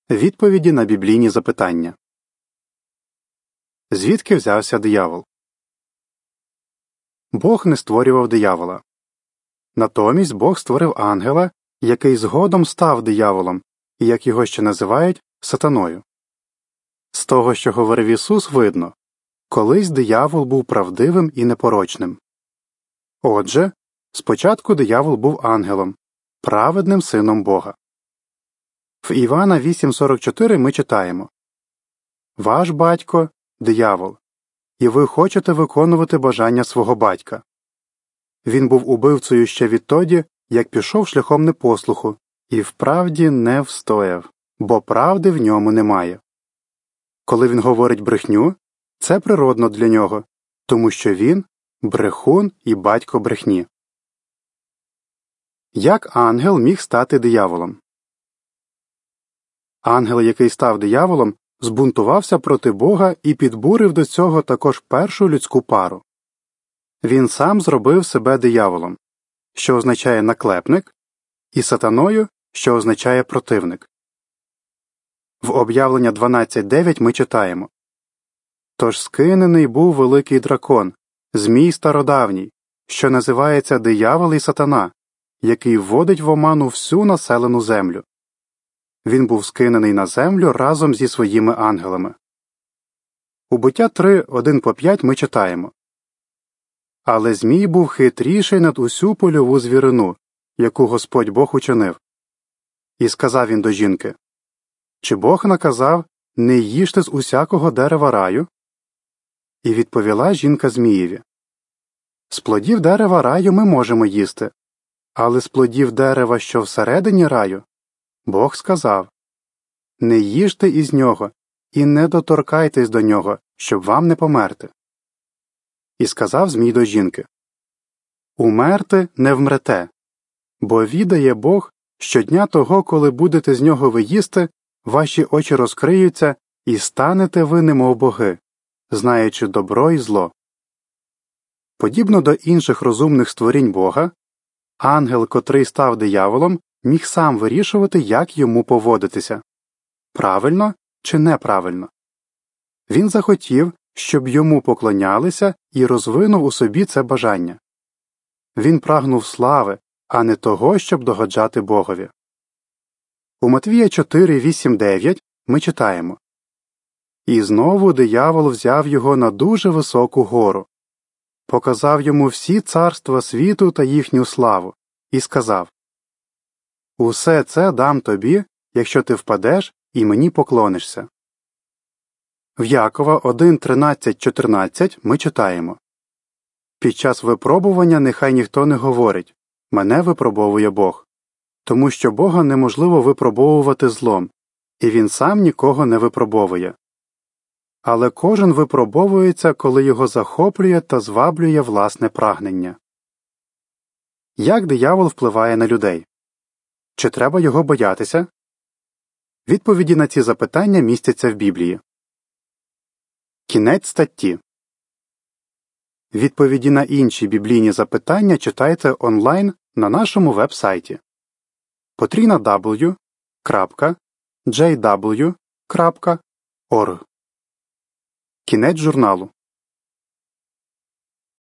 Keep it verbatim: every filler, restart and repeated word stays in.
Відповіді на біблійні запитання. Звідки взявся диявол? Бог не створював диявола. Натомість Бог створив ангела, який згодом став дияволом, і як його ще називають, сатаною. З того, що говорив Ісус, видно, колись диявол був правдивим і непорочним. Отже, спочатку диявол був ангелом, праведним сином Бога. В Івана вісім сорок чотири ми читаємо: «Ваш батько – диявол, і ви хочете виконувати бажання свого батька. Він був убивцею ще відтоді, як пішов шляхом непослуху, і вправді не встояв, бо правди в ньому немає». Коли він говорить брехню, це природно для нього, тому що він – брехун і батько брехні. Як ангел міг стати дияволом? Ангел, який став дияволом, збунтувався проти Бога і підбурив до цього також першу людську пару. Він сам зробив себе дияволом, що означає наклепник, і сатаною, що означає противник. В Об'явлення дванадцять дев'ять ми читаємо: «Тож скинений був великий дракон, змій стародавній, що називається диявол і сатана, який вводить в оману всю населену землю. Він був скинений на землю разом зі своїми ангелами». У Буття три один по п'ять ми читаємо: «Але змій був хитріший над усю польову звірину, яку Господь Бог учинив. І сказав він до жінки: чи Бог наказав, не їжте з усякого дерева раю? І відповіла жінка Змієві: з плодів дерева раю ми можемо їсти, але з плодів дерева, що всередині раю, Бог сказав: не їжте із нього і не доторкайтесь до нього, щоб вам не померти. І сказав Змій до жінки: умерти не вмрете, бо відає Бог, що дня того, коли будете з нього ви їсти, ваші очі розкриються, і станете ви немов боги, знаючи добро і зло. Подібно до інших розумних створінь Бога, ангел, котрий став дияволом, міг сам вирішувати, як йому поводитися – правильно чи неправильно. Він захотів, щоб йому поклонялися, і розвинув у собі це бажання. Він прагнув слави, а не того, щоб догоджати Богові. У Матвія чотири вісім дев'ять ми читаємо: «І знову диявол взяв його на дуже високу гору, показав йому всі царства світу та їхню славу, і сказав: усе це дам тобі, якщо ти впадеш і мені поклонишся». В Якова один тринадцять чотирнадцять ми читаємо: «Під час випробування нехай ніхто не говорить: мене випробовує Бог, тому що Бога неможливо випробовувати злом, і Він сам нікого не випробовує. Але кожен випробовується, коли його захоплює та зваблює власне прагнення». Як диявол впливає на людей? Чи треба його боятися? Відповіді на ці запитання містяться в Біблії. Кінець статті. Відповіді на інші біблійні запитання читайте онлайн на нашому веб-сайті потрійна дабл ю крапка джей дабл ю крапка орг. Кінець журналу.